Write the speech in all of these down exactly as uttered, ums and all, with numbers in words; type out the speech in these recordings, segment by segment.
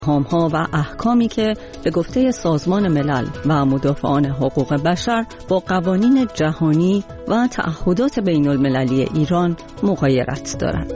ها و احکامی که به گفته سازمان ملل و مدافعان حقوق بشر با قوانین جهانی و تعهدات بین المللی ایران مغایرت دارد.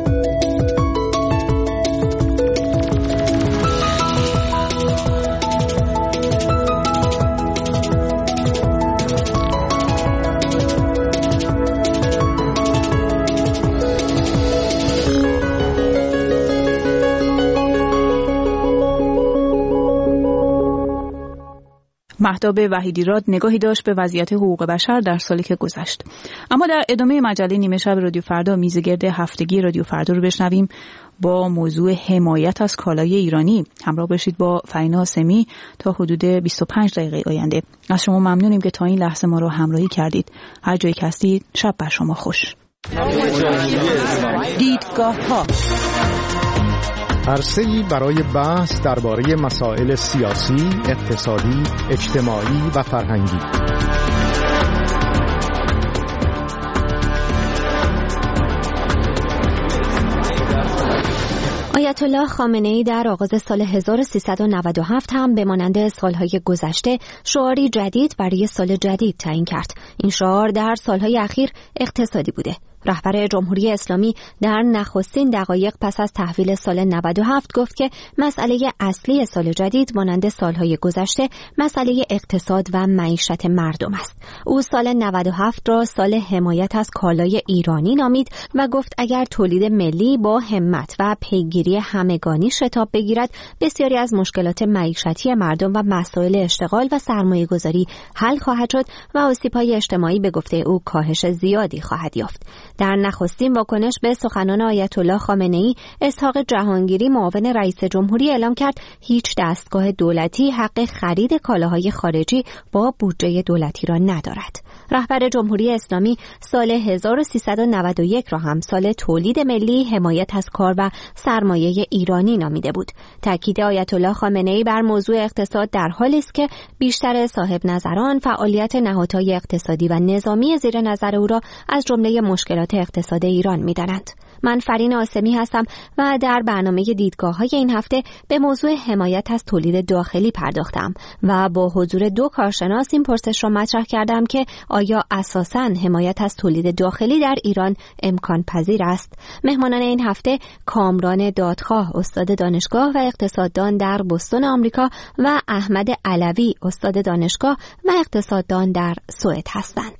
مهتاب وحیدی‌راد نگاهی داشت به وضعیت حقوق بشر در سالی که گذشت. اما در ادامه مجله نیمه شب رادیو فردا میزگرد هفتگی رادیو فردا رو بشنویم با موضوع حمایت از کالای ایرانی. همراه باشید با فرینا هاشمی تا حدود بیست و پنج دقیقه آینده. از شما ممنونیم که تا این لحظه ما رو همراهی کردید. هر جایی که هستید شب بر شما خوش. دیدگاه‌ها عرصه‌ای برای بحث درباره مسائل سیاسی، اقتصادی، اجتماعی و فرهنگی. آیت الله خامنه‌ای در آغاز سال هزار و سیصد و نود و هفت هم به مانند سالهای گذشته شعاری جدید برای سال جدید تعیین کرد. این شعار در سالهای اخیر اقتصادی بوده. رهبر جمهوری اسلامی در نخستین دقایق پس از تحویل سال نود و هفت گفت که مسئله اصلی سال جدید مانند سالهای گذشته مسئله اقتصاد و معیشت مردم است. او سال نود و هفت را سال حمایت از کالای ایرانی نامید و گفت اگر تولید ملی با همت و پیگیری همگانی شتاب بگیرد بسیاری از مشکلات معیشتی مردم و مسائل اشتغال و سرمایه‌گذاری حل خواهد شد و آسیب‌های اجتماعی به گفته او کاهش زیادی خواهد یافت. در نخستین واکنش به سخنان آیت الله خامنه‌ای، اسحاق جهانگیری معاون رئیس جمهوری اعلام کرد هیچ دستگاه دولتی حق خرید کالاهای خارجی با بودجه دولتی را ندارد. رهبر جمهوری اسلامی سال هزار و سیصد و نود و یک را هم سال تولید ملی حمایت از کار و سرمایه ایرانی نامیده بود. تاکید آیت الله خامنه‌ای بر موضوع اقتصاد در حالی است که بیشتر صاحب نظران فعالیت نهادهای اقتصادی و نظامی زیر نظر او را از جمله مشکلات اقتصاد ایران می‌دانند. من فرینا هاشمی هستم و در برنامه دیدگاه‌های این هفته به موضوع حمایت از تولید داخلی پرداختم و با حضور دو کارشناس این پرسش را مطرح کردم که آیا اساساً حمایت از تولید داخلی در ایران امکان پذیر است؟ مهمانان این هفته کامران دادخواه استاد دانشگاه و اقتصاددان در بوستون آمریکا و احمد علوی استاد دانشگاه و اقتصاددان در سوئد هستند.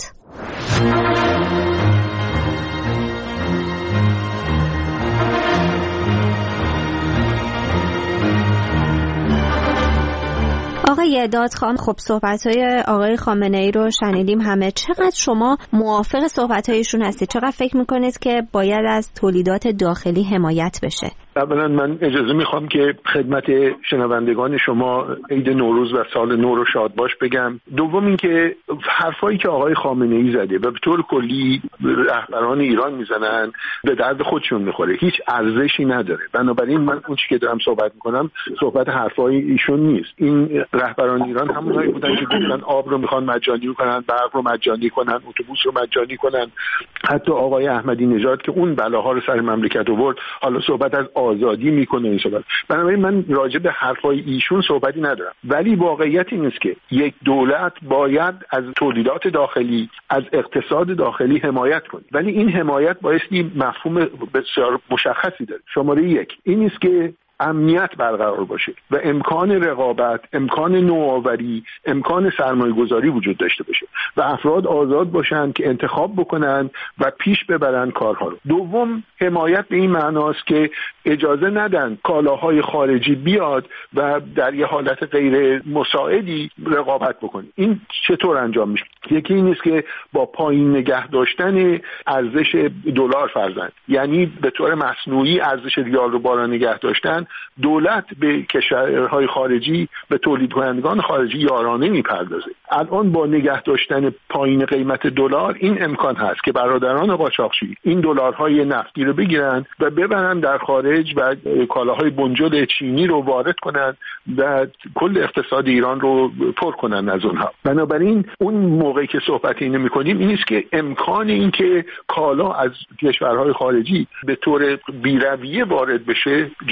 آقای دادخواه، خب صحبت‌های آقای خامنه‌ای رو شنیدیم همه. چقدر شما موافق صحبت‌هایشون هستید؟ چقدر فکر می‌کنید که باید از تولیدات داخلی حمایت بشه؟ اولا من اجازه میخوام که خدمت شنوندگان شما عید نوروز و سال نو رو شاد باش بگم. دوم اینکه حرفایی که آقای خامنه‌ای زده و به طور کلی رهبران ایران میزنن به درد خودشون میخوره، هیچ ارزشی نداره. بنابراین من اون چیزی که دارم صحبت میکنم صحبت حرفای ایشون نیست. این رهبران ایران همونایی بودن که گفتن آب رو میخوان مجانی کنن، برق رو مجانی کنن، اتوبوس رو مجانی کنن. حتی آقای احمدی نژاد که اون بلاها رو سر مملکت آورد حالا صحبت از آزادی میکنه این صحبت. بنابراین من راجع به حرفای ایشون صحبتی ندارم، ولی واقعیت این است که یک دولت باید از تولیدات داخلی، از اقتصاد داخلی حمایت کنه، ولی این حمایت بایستی مفهوم بسیار مشخصی داره. شماره یک این است که امنیت برقرار باشه و امکان رقابت، امکان نوآوری، امکان سرمایه گذاری وجود داشته باشه و افراد آزاد باشن که انتخاب بکنن و پیش ببرن کارها رو. دوم، حمایت به این معناست که اجازه ندن کالاهای خارجی بیاد و در یه حالت غیر مساعدی رقابت بکنه. این چطور انجام میشه؟ یکی این است که با پایین نگه داشتن ارزش دلار فرضاً، یعنی به طور مصنوعی ارزش ریال رو بالا نگه داشتن، دولت به کشورهای خارجی، به تولید کنندگان خارجی یارانه میپردازه. الان با نگه داشتن پایین قیمت دلار این امکان هست که برادران قاچاقچی این دلارهای نفتی رو بگیرن و ببرن در خارج و کالاهای بنجل چینی رو وارد کنن و کل اقتصاد ایران رو پر کنن از اونها. بنابراین اون موقعی که صحبت اینو میکنیم این است که امکان این که کالا از کشورهای خارجی به طور بی‌رویه وارد بشه جلوش گرفته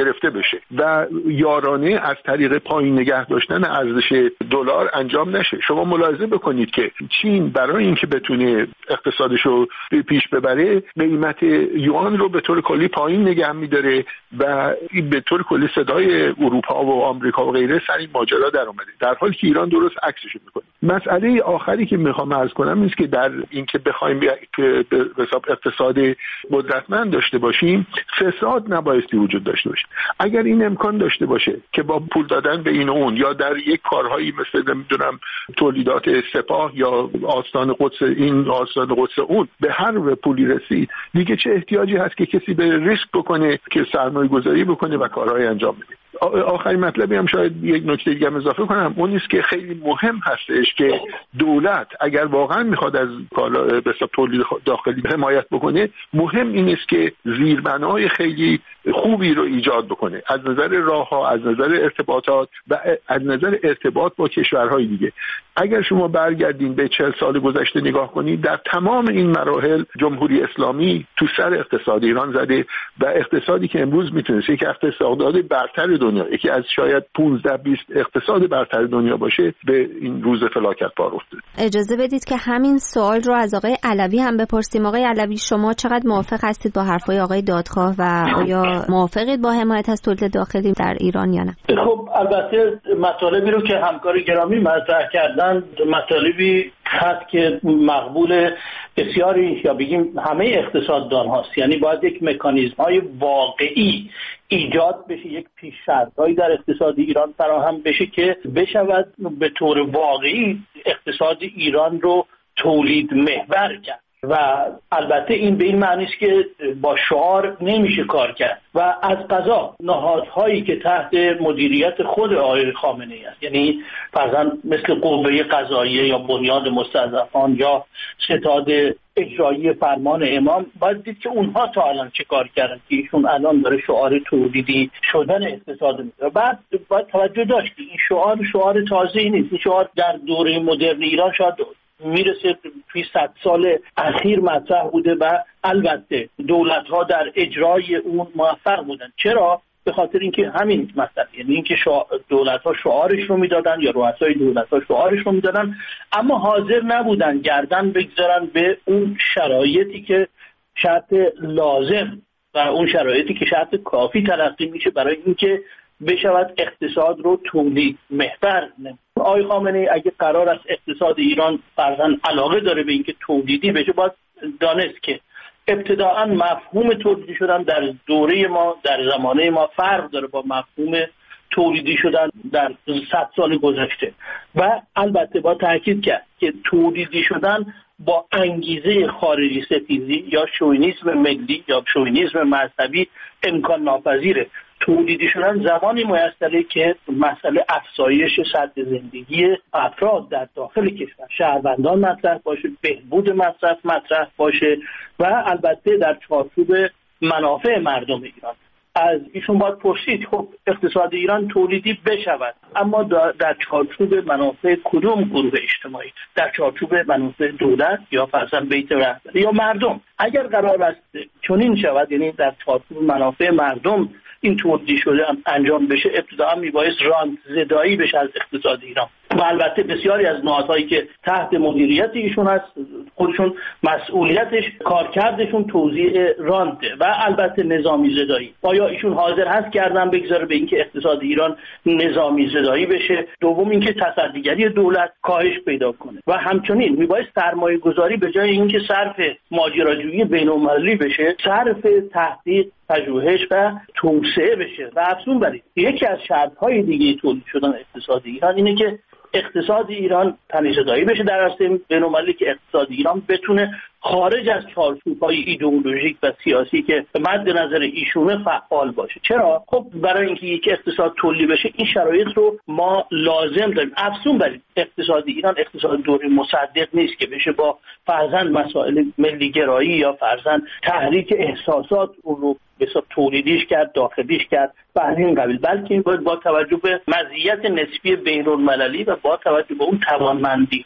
گرفته بشه و یارانه از طریق پایین نگه داشتن ارزش دلار انجام نشه. شما ملاحظه بکنید که چین برای اینکه بتونه اقتصادش رو پیش ببره قیمت یوان رو به طور کلی پایین نگه می‌داره و به طور کلی صدای اروپا و آمریکا و غیره سر این ماجرا در اومده، در حالی که ایران درست عکسش میکنه. مسئله آخری که میخوام عرض کنم این است که در اینکه بخوایم که به حساب اقتصاد قدرتمند داشته باشیم فساد نبایستی وجود داشته باشه. اگر این امکان داشته باشه که با پول دادن به این و اون یا در یک کارهایی مثل نمیدونم تولیدات سپاه یا آستان قدس این آستان قدس اون به هر پولی رسید، دیگه چه احتیاجی هست که کسی به ریسک بکنه که سرمایه گذاری بکنه و کارهای انجام بده. آخرین مطلبی هم شاید یک نکته دیگه هم اضافه کنم، اون است که خیلی مهم هستش که دولت اگر واقعا میخواد از کالا به حساب تولید داخلی حمایت بکنه، مهم این است که زیربنای خیلی خوبی رو ایجاد بکنه از نظر راهها، از نظر ارتباطات و از نظر ارتباط با کشورهای دیگه. اگر شما برگردین به چهل سال گذشته نگاه کنید، در تمام این مراحل جمهوری اسلامی تو سر اقتصاد ایران زده و اقتصادی که امروز میتونست یک اقتصاد برتر دنیا، یکی از شاید پانزده بیست اقتصاد برتر دنیا باشه، به این روز فلاکت پار افتاد. اجازه بدید که همین سوال رو از آقای علوی هم بپرسیم. آقای علوی، شما چقدر موافق هستید با حرفای آقای دادخواه و آیا موافقید با حمایت از تولید داخلی در ایران یا نه؟ خب البته مطالبی رو که همکار گرامی مطرح کردن مطالبی هست که مقبول بسیاری یا بگیم همه اقتصاددان هاست، یعنی باید یک مکانیزم های واقعی ایجاد بشه، یک پیش‌شرط‌هایی در اقتصاد ایران فراهم بشه که بشود به طور واقعی اقتصاد ایران رو تولید محور کرد. و البته این به این معنی است که با شعار نمیشه کار کرد و از قضا نهادهایی که تحت مدیریت خود آقای خامنه‌ای است، یعنی فرضاً مثل قوه قضاییه یا بنیاد مستضعفان یا ستاد اجرایی فرمان امام، باید دید که اونها تا الان چه کار کردن که ایشون الان داره شعار تولیدی شدن اقتصاد میده. بعد باید توجه داشت که این شعار شعار تازه‌ای نیست. این شعار در دوره مدرن ایران شاید میرسه توی صد سال اخیر مطرح بوده و البته دولت‌ها در اجرای اون موفق بودن. چرا؟ به خاطر اینکه همین مثلا، یعنی اینکه دولت‌ها شعارش رو میدادن یا رؤسای دولت‌ها شعارش رو میدادن، اما حاضر نبودن گردن بگذارن به اون شرایطی که شرط لازم و اون شرایطی که شرط کافی تلقی میشه برای اینکه بشود اقتصاد رو تولید محور. آقای خامنه‌ای اگه قرار است اقتصاد ایران فرضاً علاقه داره به اینکه تولیدی بشه، باید دانست که ابتداءً مفهوم تولیدی شدن در دوره ما، در زمانه ما فرق داره با مفهوم تولیدی شدن در صد سال گذشته و البته با تاکید کرد که تولیدی شدن با انگیزه خارجی ستیزی یا شوینیسم ملی یا شوینیسم مذهبی امکان ناپذیره. تولیدی شدن زمانی میسره که مسئله افزایش سطح زندگی افراد در داخل کشور، شهروندان مطرح باشه، بهبود مصرف مطرح باشه و البته در چارچوب منافع مردم ایران. از ایشون باید پرسید خب اقتصاد ایران تولیدی بشود، اما در چارچوب منافع کدوم گروه اجتماعی؟ در چارچوب منافع دولت یا فرضاً بیت رهبری یا مردم؟ اگر قرار است چنین شود، یعنی در چارچوب منافع مردم این تولیدی شده انجام بشه، ابتداء میبایست رانت زدایی بشه از اقتصاد ایران و البته بسیاری از نهادهایی که تحت مدیریت ایشون هست خودشون مسئولیتش کارکردشون توزیع رانته و البته نظامی زدایی. آیا ایشون حاضر هست کردن بگذاره به اینکه اقتصاد ایران نظامی زدایی بشه؟ دوم اینکه تصدیگری دولت کاهش پیدا کنه و همچنین میبایست سرمایه گذاری به جای اینکه صرف ماجراجویی بین‌المللی بشه صرف تحقیق، پژوهش و توسعه بشه. و افزون بر این یکی از شرط‌های دیگه تولید شدن اقتصاد ایران اینه که اقتصاد ایران تنیزدایی بشه در عرصه بین‌المللی، که اقتصاد ایران بتونه خارج از چارچوب‌های ایدئولوژیک و سیاسی که مد نظر ایشونه فعال باشه. چرا؟ خب برای اینکه یک اقتصاد تولید بشه این شرایط رو ما لازم داریم. افزون بر این اقتصاد ایران اقتصاد دوری مصدق نیست که بشه با فرضاً مسائل ملی گرایی یا فرضاً تحریک احساسات اون رو به حساب تولیدیش کرد، داخلیش کرد و از این قبیل، بلکه باید با توجه به مزیت نسبی بین‌المللی و با توجه به اون توانمندی هاست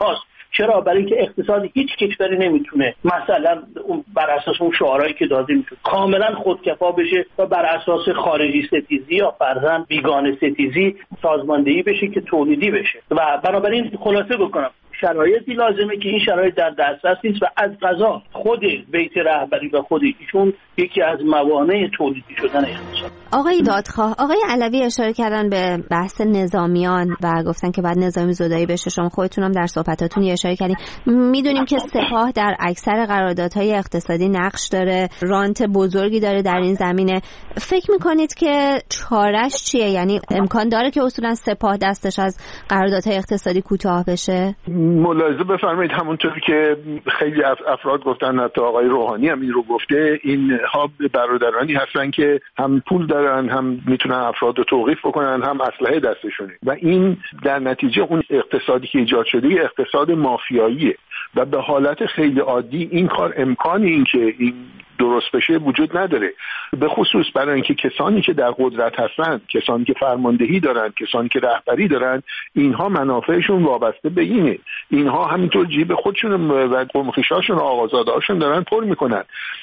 چرا؟ برای اینکه اقتصاد هیچ کشوری نمیتونه مثلا اون بر اساس اون شعارهایی که داده میشه کاملا خودکفا بشه و بر اساس خارجی ستیزی یا فرضاً بیگانه ستیزی سازماندهی بشه که تولیدی بشه. و بنابراین خلاصه بکنم شرایطی لازمه که این شرایط در دسترس نیست و از قضا خود بیت رهبری و خود ایشون یکی از موانع تولیدی شدن اقتصاد. آقای دادخواه، آقای علوی اشاره کردن به بحث نظامیان و گفتن که بعد نظامی زدایی بشه. شما خودتونم در صحبتاتون اشاره کردین. میدونیم که سپاه در اکثر قراردادهای اقتصادی نقش داره، رانت بزرگی داره در این زمینه. فکر میکنید که چارش چیه؟ یعنی امکان داره که اصولا سپاه دستش از قراردادهای اقتصادی کوتاه بشه؟ ملاحظه بفرمایید همونطوری که خیلی افراد گفتن، حتی آقای روحانی هم این رو گفته، اینها برادرانی هستن که هم پول دارن، هم میتونن افراد رو توقیف بکنن، هم اسلحه دستشونه و این در نتیجه اون اقتصادی که ایجاد شده اقتصاد مافیاییه و به حالت خیلی عادی این کار امکان این که این درست بشه وجود نداره، به خصوص برای اینکه کسانی که در قدرت هستن، کسانی که فرماندهی دارن، کسانی که رهبری دارن، اینها منافعشون وابسته به اینه، اینها همینطور جیب خودشون و قوم خویشاشون و آقازاده‌هاشون دارن پر میکنن.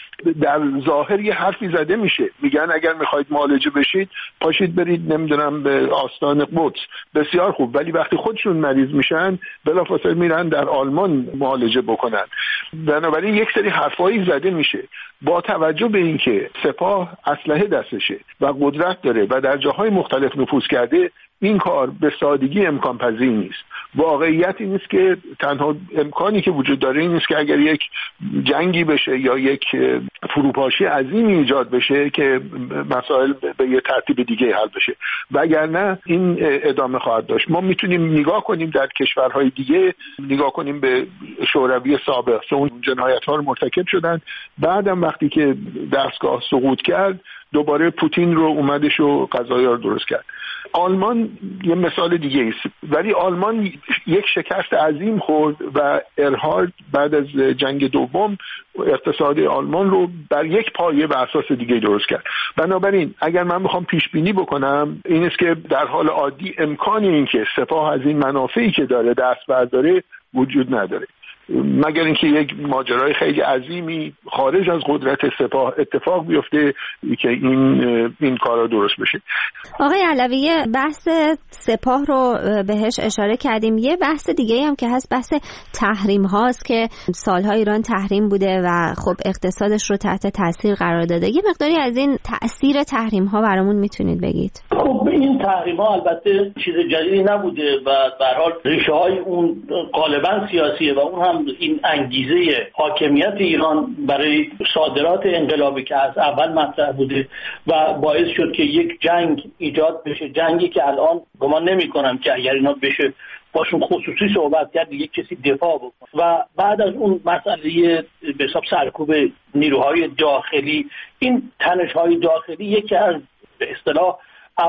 در ظاهر یه حرفی زده میشه، میگن اگر میخواید معالجه بشید پاشید برید نمیدونم به آستان قدس، بسیار خوب، ولی وقتی خودشون مریض میشن بلافاصله میرن در آلمان معالجه بکنن. بنابراین یک سری حرفایی زده میشه با توجه به اینکه سپاه اسلحه دستشه و قدرت داره و در جاهای مختلف نفوذ کرده، این کار به سادگی امکان پذیر نیست. واقعیت این است که تنها امکانی که وجود داره این است که اگر یک جنگی بشه یا یک فروپاشی عظیمی ایجاد بشه که مسائل به یه ترتیب دیگه حل بشه، وگرنه این ادامه خواهد داشت. ما میتونیم نگاه کنیم در کشورهای دیگه، نگاه کنیم به شوروی سابق که اون جنایت‌ها رو مرتکب شدن، بعدم وقتی که دستگاه سقوط کرد دوباره پوتین رو اومدش و قضایا رو درست کرد. آلمان یه مثال دیگه است، ولی آلمان یک شکست عظیم خورد و ارهارد بعد از جنگ دوم اقتصاد آلمان رو بر یک پایه و اساس دیگه درست کرد. بنابراین اگر من بخوام پیش بینی بکنم این است که در حال عادی امکانی این که سپاه از این منافعی که داره دست برداره وجود نداره، مگر اینکه یک ماجرای خیلی عظیمی خارج از قدرت سپاه اتفاق بیفته که این این کارا درست بشه. آقای علوی، بحث سپاه رو بهش اشاره کردیم. یه بحث دیگه هم که هست بحث تحریم هاست که سالها ایران تحریم بوده و خب اقتصادش رو تحت تاثیر قرار داده. یه مقداری از این تاثیر تحریم ها برامون میتونید بگید؟ خب این تحریم ها البته چیز جدیدی نبوده و به هر حال ریشه های اون غالبا سیاسیه و اون هم این انگیزه حاکمیت ایران برای صادرات انقلابی که از اول مطرح بوده و باعث شد که یک جنگ ایجاد بشه، جنگی که الان گمان نمی کنم که اگر اینا بشه باشون خصوصی صحبت کرد دیگه کسی دفاع بکنه. و بعد از اون مسئله به حساب سرکوب نیروهای داخلی، این تنش‌های داخلی یکی از به اصطلاح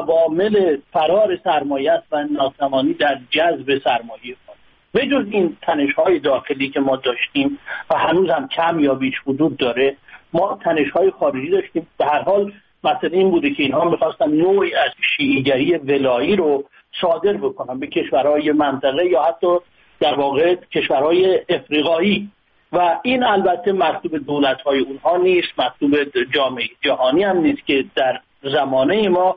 عوامل فرار سرمایه است و ناتوانی در جذب سرمایه. به جز این تنش‌های داخلی که ما داشتیم و هنوز هم کم یا بیش وجود داره، ما تنش‌های خارجی داشتیم. به هر حال مثلا این بوده که اینها می‌خواستن نوعی از شیعیگری ولایی رو صادر بکنن به کشورهای منطقه یا حتی در واقع کشورهای افریقایی و این البته مطلوب دولت‌های اونها نیست، مطلوب جامعه جهانی هم نیست که در زمانه ما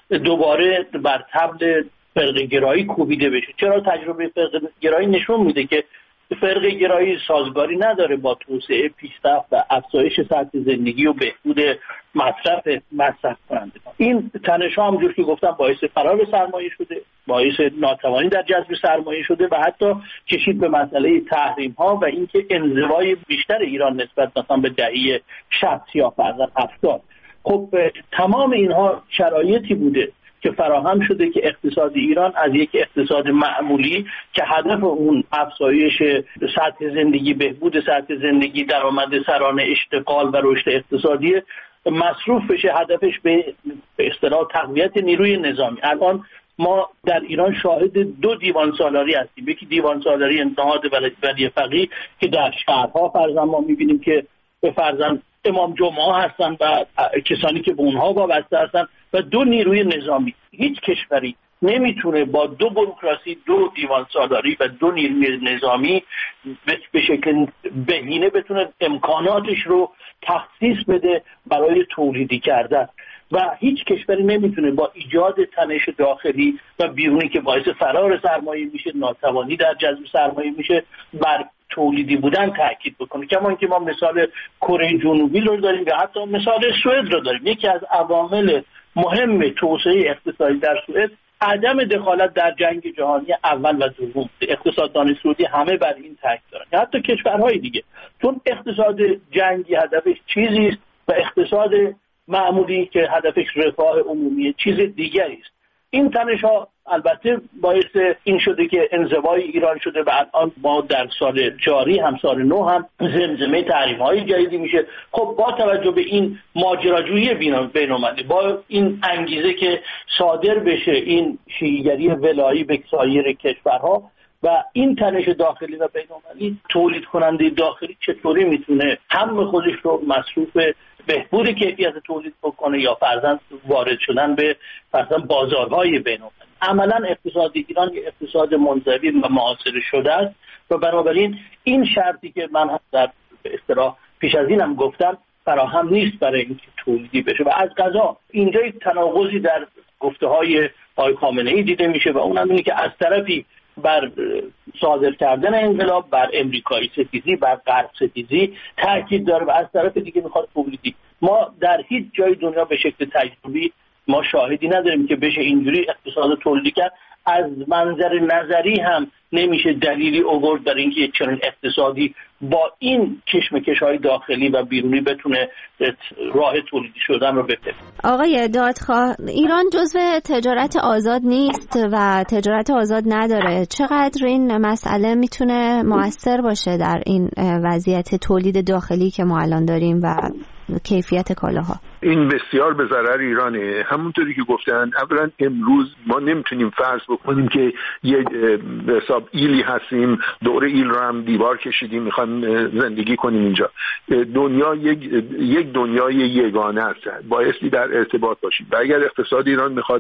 دوباره بر طبل فرقه گرایی کوبیده بشه. چرا؟ تجربه فرقه گرایی نشون میده که فرقه گرایی سازگاری نداره با توسعه، پیشرفت و افزایش سطح زندگی و بهبود مصرف مصرف کنندگان. این تنش‌ها همونجور که گفتم باعث فرار سرمایه شده، باعث ناتوانی در جذب سرمایه شده و حتی کشید به مسئله تحریم‌ها و اینکه انزوای بیشتر ایران نسبت مثلا به دهه شصت یا فرضاً هفتاد. خب تمام اینها شرایطی بوده که فراهم شده که اقتصاد ایران از یک اقتصاد معمولی که هدف اون افزایش سطح زندگی، بهبود سطح زندگی، درآمد سرانه، اشتغال و رشد اقتصادی مصروف بشه، هدفش به اصطلاح تقویت نیروی نظامی. الان ما در ایران شاهد دو دیوان سالاری هستیم، یکی دیوان سالاری نهاد ولی فقیه که در شهرها فرضاً ما می‌بینیم که به فرضاً امام جمعه هستن و کسانی که به اونها وابسته هستن و دو نیروی نظامی. هیچ کشوری نمیتونه با دو بوروکراسی، دو دیوان سالاری و دو نیروی نظامی به شکل بهینه بتونه امکاناتش رو تخصیص بده برای تولیدی کردن و هیچ کشوری نمیتونه با ایجاد تنش داخلی و بیرونی که باعث فرار سرمایه میشه، ناتوانی در جذب سرمایه میشه، بر تولیدی بودن تاکید بکنه. کما اینکه ما مثال کره جنوبی رو داریم و حتی مثال سوئد رو داریم. یکی از عوامل مهم توسعه اقتصادی در سوئد عدم دخالت در جنگ جهانی اول و دوم. اقتصاددان سعودی همه بر این تاکید دارن، حتی کشورهای دیگه، چون اقتصاد جنگی هدفش چیزی است و اقتصاد معمولی که هدفش رفاه عمومی چیز دیگری است. این تنش ها البته باعث این شده که انزوای ایران شده و الان ما در سال جاری هم سال نو هم زمزمه تحریم های جدیدی میشه. خب با توجه به این ماجراجویی بین‌المللی، با این انگیزه که صادر بشه این شیعیگری ولایی به سایر کشورها و این تنش داخلی و بین‌المللی، تولید کننده داخلی چطوری میتونه هم خودش رو مصروف بهبود کیفیت تولید بکنه یا فرضاً وارد شدن به فرضاً بازارهای بین‌المللی. عملاً اقتصاد ایران یک اقتصاد منزوی و معاصر شده است و بنابراین این شرطی که من هم در به اصطلاح پیش از اینم گفتم فراهم نیست برای اینکه تولیدی بشه و از قضا اینجا یک تناقضی در گفته‌های آقای خامنه‌ای دیده میشه و اونم اینه که از طرفی بر صادر کردن انقلاب، بر امریکایی ستیزی، بر غرب ستیزی تاکید داره و از طرف دیگه میخواد تولیدی. ما در هیچ جای دنیا به شکل تجربی ما شاهدی نداریم که بشه اینجوری اقتصاد تولیدی کرد. از منظر نظری هم نمیشه دلیلی آورد در اینکه یک چنین اقتصادی با این کشمکش‌های داخلی و بیرونی بتونه راه تولیدی شدن رو بپذیره. آقای دادخواه، ایران جزو تجارت آزاد نیست و تجارت آزاد نداره. چقدر این مسئله میتونه مؤثر باشه در این وضعیت تولید داخلی که ما الان داریم و کیفیت کالاها؟ این بسیار به ضرر ایرانه. همونطوری که گفتن، اولا امروز ما نمیتونیم فرض بکنیم که یه به حساب ایلی هستیم، دور ایل رو هم دیوار کشیدیم میخوایم زندگی کنیم اینجا. دنیا یک یک دنیای یگانه است، بایستی در ارتباط باشیم و اگر اقتصاد ایران میخواد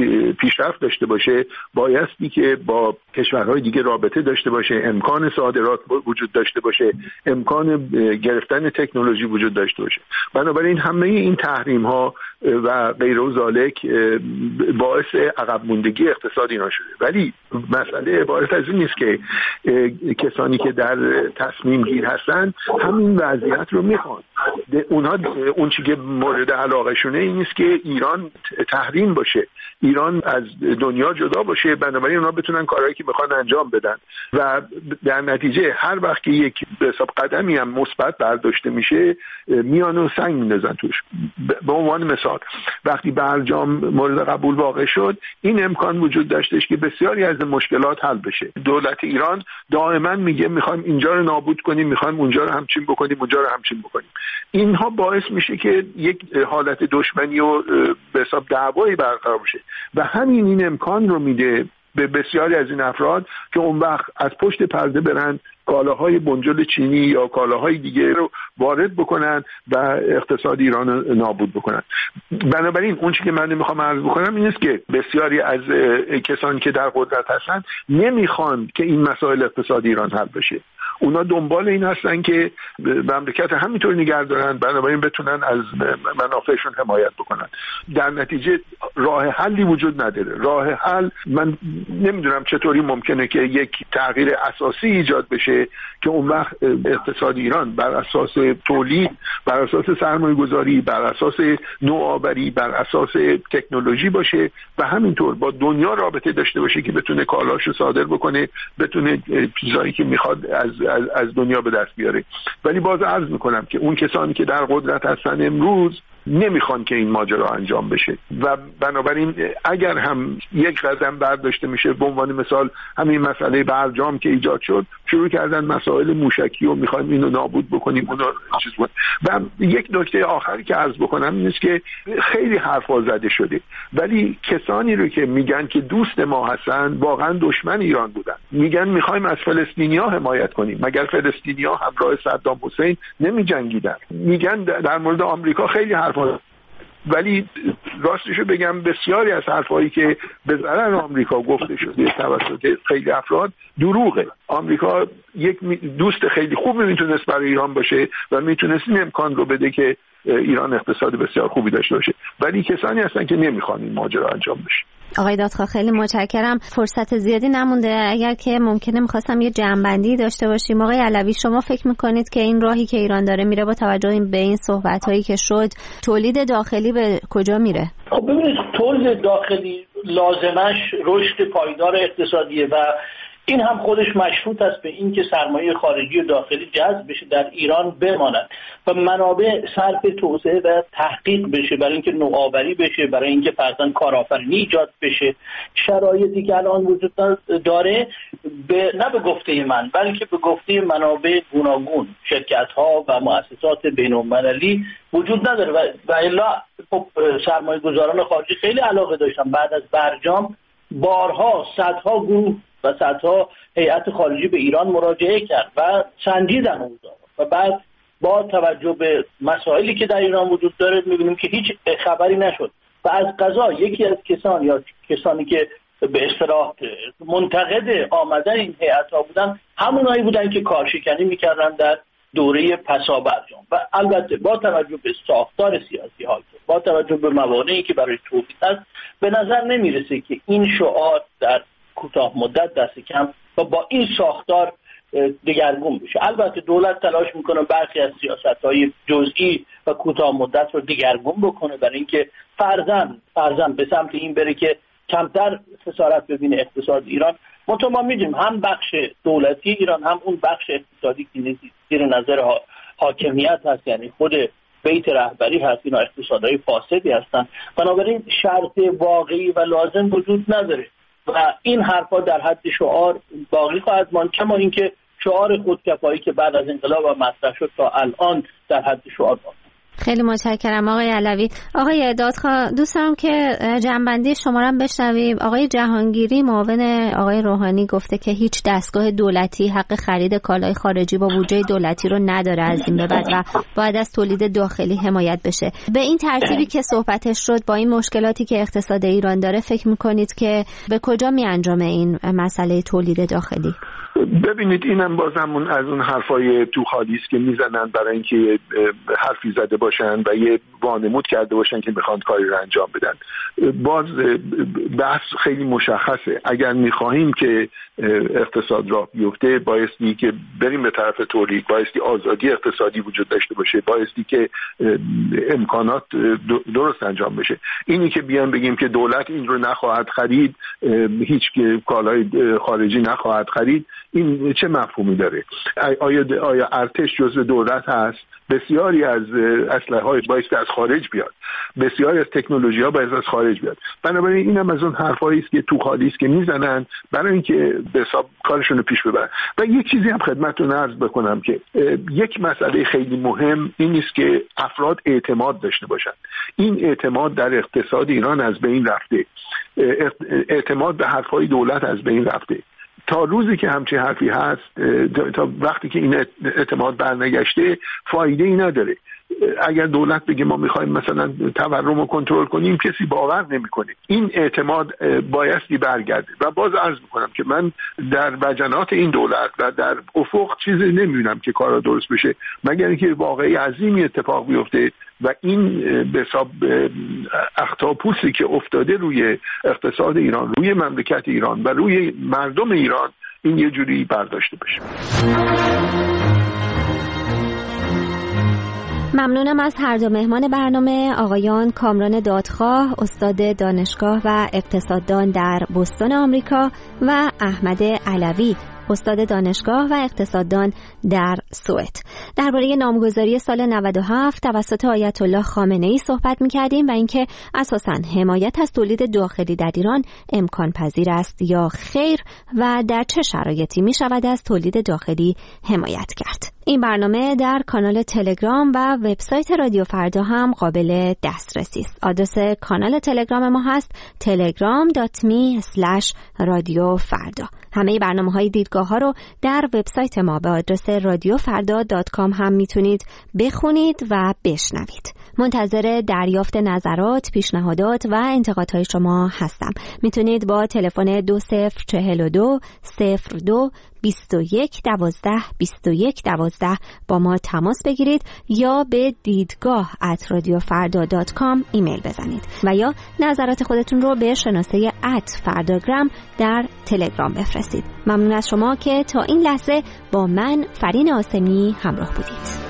پیشرفت داشته باشه بایستی که با کشورهای دیگه رابطه داشته باشه، امکان صادرات وجود داشته باشه، امکان گرفتن تکنولوژی وجود داشته باشه. بنابراین همه این تحریم ها و غیر و ذالک باعث عقب موندگی اقتصاد ایران شده. ولی مسئله عبارت از این نیست که کسانی که در تصمیم گیر هستن همین وضعیت رو میخوان. اونها اون چیزی که مورد علاقه شونه این نیست که ایران تحریم باشه، ایران از دنیا جدا باشه، بنابراین اونها بتونن کارهایی که میخوان انجام بدن و در نتیجه هر وقت که یک به حساب قدمی هم مثبت برداشته میشه میان و سنگ میندازن توش. به عنوان مثال وقتی برجام مورد قبول واقع شد این امکان وجود داشتش که بسیاری از مشکلات حل بشه. دولت ایران دائما میگه میخوایم اینجا رو نابود کنیم، میخوایم اونجا رو همچین بکنیم، اونجا رو همچین بکنیم. اینها باعث میشه که یک حالت دشمنی و به حساب دعوایی برقرار بشه و همین این امکان رو میده به بسیاری از این افراد که اون وقت از پشت پرده برن کالاهای بنجل چینی یا کالاهای دیگه رو وارد بکنن و اقتصاد ایران رو نابود بکنن. بنابراین اون چیزی که من میخوام عرض بکنم این است که بسیاری از کسانی که در قدرت هستن نمیخوان که این مسائل اقتصادی ایران حل بشه. اونا دنبال این هستن که مملکت همینطور نگه دارن، بنابراین بتونن از منافعشون حمایت بکنن. در نتیجه راه حلی وجود نداره. راه حل من نمیدونم چطوری ممکنه که یک تغییر اساسی ایجاد بشه که اون وقت اقتصاد ایران بر اساس تولید، بر اساس سرمایه گذاری، بر اساس نوآوری، بر اساس تکنولوژی باشه و همینطور با دنیا رابطه داشته باشه که بتونه کالاشو صادر بکنه، بتونه چیزایی که میخواد از از, از دنیا به دست بیاره. ولی باز عرض میکنم که اون کسانی که در قدرت هستن امروز نمیخوان که این ماجرا انجام بشه و بنابراین اگر هم یک قدم برداشته میشه، به عنوان مثال همین مسئله برجام که ایجاد شد، شروع کردن مسائل موشکی و میخوایم اینو نابود بکنیم اونو چیز بود. و یک نکته آخری که عرض بکنم این است که خیلی حرفا زده شده ولی کسانی رو که میگن که دوست ما هستن واقعا دشمن ایران بودن. میگن میخوایم از فلسطینیا حمایت کنیم، مگر فلسطینیا همراه صدام حسین نمیجنگیدن؟ میگن در مورد آمریکا خیلی حرفا ولی راستشو بگم بسیاری از حرفایی که به ضرر آمریکا گفته شده توسط خیلی افراد دروغه. آمریکا یک دوست خیلی خوب میتونست برای ایران باشه و میتونست این امکان رو بده که ایران اقتصاد بسیار خوبی داشته باشه، ولی کسانی هستن که نمیخوان این ماجرا انجام بشه. آقای دادخواه خیلی متشکرم. فرصت زیادی نمونده، اگر که ممکنه میخواستم یه جمع‌بندی داشته باشیم. آقای علوی، شما فکر میکنید که این راهی که ایران داره میره با توجه به این صحبت‌هایی که شد تولید داخلی به کجا میره؟ خب ببینید، تولید داخلی لازمش رشد پایدار اقتصادیه و این هم خودش مشروط است به این که سرمایه خارجی و داخلی جذب بشه، در ایران بماند و منابع صرف توسعه و تحقیق بشه، برای اینکه نوآوری بشه، برای اینکه فرضاً کارآفرینی ایجاد بشه. شرایطی که الان وجود داره به نه به گفته من بلکه به گفته منابع گوناگون، شرکت‌ها و مؤسسات بین‌المللی وجود نداره و و الا خب سرمایه گذاران خارجی خیلی علاقه داشتن. بعد از برجام بارها صدها گروه و صدها هیئت خارجی به ایران مراجعه کرد و سنجیدن اوضاع و بعد با توجه به مسائلی که در ایران وجود داره می‌بینیم که هیچ خبری نشد و از قضا یکی از کسان یا کسانی که به اصطلاح منتقد آمدن این هیئت‌ها بودن همونایی بودن که کارشکنی می‌کردن در دوره پسا برجام و البته با توجه به ساختار سیاسی ها، با توجه به موانعی که برای توفیق هست، به نظر نمی‌رسه که این شعار در کوتاه مدت دست کم و با این ساختار دگرگون بشه. البته دولت تلاش میکنه برخی از سیاست‌های جزئی و کوتاه مدت رو دگرگون بکنه برای اینکه فرضاً فرضاً به سمت این بره که کمتر خسارت ببینه اقتصاد ایران. منتها ما می‌دونیم هم بخش دولتی ایران هم اون بخش اقتصادی که زیر نظر حاکمیت هست، یعنی خود بیت رهبری هست، اینا اقتصادهای فاسدی هستن. بنابراین شرط واقعی و لازم وجود نداره و این حرفا در حد شعار باقی خواهد ماند، کما اینکه شعار خودکفایی که بعد از انقلاب مطرح شد تا الان در حد شعار باقی. خیلی متشکرم آقای علوی. آقای دادخواه، دوست دارم که جنبندی شما رو بشنویم. آقای جهانگیری معاون آقای روحانی گفته که هیچ دستگاه دولتی حق خرید کالای خارجی با بودجه دولتی رو نداره از این به بعد و باید از تولید داخلی حمایت بشه. به این ترتیبی که صحبتش شد، با این مشکلاتی که اقتصاد ایران داره، فکر میکنید که به کجا میانجامه این مسئله تولید داخلی؟ ببینید، اینم بازم از اون حرفای تو خالی است که میزنن برای اینکه حرفی زده باشن و یه وانمود کرده باشن که میخوان کاری رو انجام بدن. باز بحث خیلی مشخصه. اگر میخواهیم که اقتصاد راه بیفته، بایستی که بریم به طرف تولید، بایستی آزادی اقتصادی وجود داشته باشه، بایستی که امکانات درست انجام بشه. اینی که بیان بگیم که دولت این رو نخواهد خرید، هیچ کالای خارجی نخواهد خرید، این چه مفهومی داره؟ آیا آیا ارتش جزء دولت هست؟ بسیاری از اسلحه‌های بایستی از خارج بیاد، بسیاری از تکنولوژی‌ها باید از خارج بیاد. بنابراین اینم از اون حرفایی است که تو خالی است که میزنن برای اینکه به حساب کارشون رو پیش ببرن. و یک چیزی هم خدمتتون عرض بکنم که یک مسئله خیلی مهم این است که افراد اعتماد داشته باشن. این اعتماد در اقتصاد ایران از بین رفته، اعتماد به حرفهای دولت از بین رفته. تا روزی که همچین حرفی هست، تا وقتی که این اعتماد برنگشته، فایده ای نداره. اگر دولت بگه ما میخوایم مثلا تورم رو کنترل کنیم، کسی باور نمیکنه. این اعتماد بایستی برگرده. و باز عرض میکنم که من در وجنات این دولت و در افق چیزی نمیبینم که کارا درست بشه، مگر اینکه واقعی عظیمی اتفاق بیفته و این به حساب اختاپوسی که افتاده روی اقتصاد ایران، روی مملکت ایران و روی مردم ایران، این یه جوری برداشته بشه. ممنونم از هر دو مهمان برنامه، آقایان کامران دادخواه، استاد دانشگاه و اقتصاددان در بوستون آمریکا، و احمد علوی، استاد دانشگاه و اقتصاددان در سوئد. درباره نامگذاری سال نود و هفت توسط آیت الله خامنه‌ای صحبت می‌کردیم و اینکه اساساً حمایت از تولید داخلی در ایران امکان پذیر است یا خیر و در چه شرایطی می‌شود از تولید داخلی حمایت کرد. این برنامه در کانال تلگرام و وبسایت رادیو فردا هم قابل دسترسی است. آدرس کانال تلگرام ما هست تلگرام دات می اسلش رادیو فردا. همه برنامه‌های دیدگاه ها رو در وبسایت ما به آدرس رادیو فردا دات کام هم میتونید بخونید و بشنوید. منتظر دریافت نظرات، پیشنهادات و انتقادهای شما هستم. میتونید با تلفن دو صفر چهل و دو صفر دو بیست و یک دوازده بیست و یک دوازده با ما تماس بگیرید یا به دیدگاه ات رادیو فردا دات کام ایمیل بزنید و یا نظرات خودتون رو به شناسه ات فرداگرام در تلگرام بفرستید. ممنون از شما که تا این لحظه با من فرین آسمی همراه بودید.